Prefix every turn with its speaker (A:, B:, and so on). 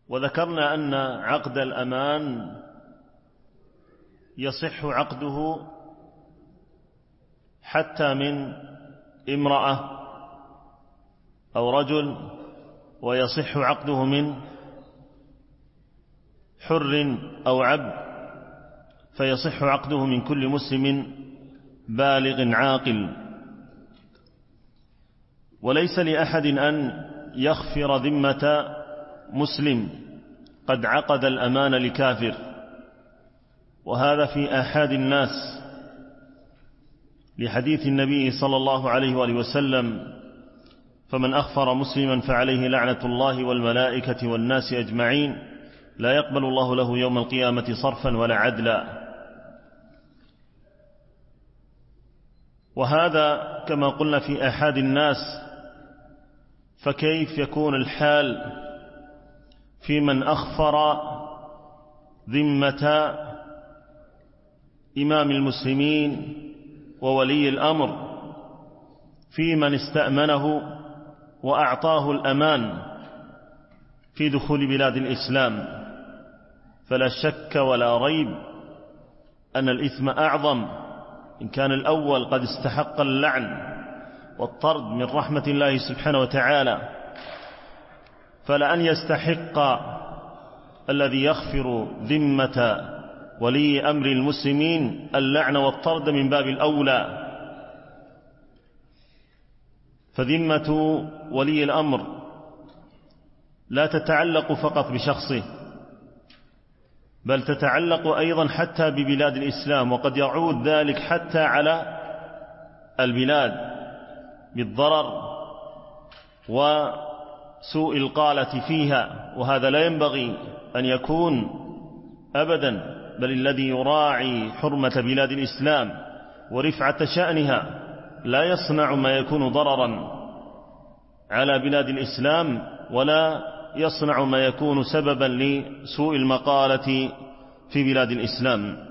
A: وذكرنا أن عقد الأمان يصح عقده حتى من امرأة أو رجل، ويصح عقده من حر أو عبد، فيصح عقده من كل مسلم بالغ عاقل. وليس لأحد أن يغفر ذمة مسلم قد عقد الأمان لكافر، وهذا في آحاد الناس، لحديث النبي صلى الله عليه وآله وسلم: فمن أغفر مسلما فعليه لعنة الله والملائكة والناس أجمعين، لا يقبل الله له يوم القيامة صرفا ولا عدلا. وهذا كما قلنا في آحاد الناس، فكيف يكون الحال في من أغفر ذمة إمام المسلمين وولي الأمر في من استأمنه وأعطاه الأمان في دخول بلاد الإسلام؟ فلا شك ولا ريب أن الإثم أعظم إن كان الأول قد استحق اللعن والطرد من رحمة الله سبحانه وتعالى، فلأن يستحق الذي يغفر ذمة ولي أمر المسلمين اللعن والطرد من باب الأولى. فذمة ولي الأمر لا تتعلق فقط بشخصه، بل تتعلق أيضا حتى ببلاد الإسلام، وقد يعود ذلك حتى على البلاد بالضرر وسوء القالة فيها، وهذا لا ينبغي أن يكون أبدا، بل الذي يراعي حرمة بلاد الإسلام ورفعة شأنها لا يصنع ما يكون ضررا على بلاد الإسلام، ولا يصنع ما يكون سببا لسوء المقالة في بلاد الإسلام.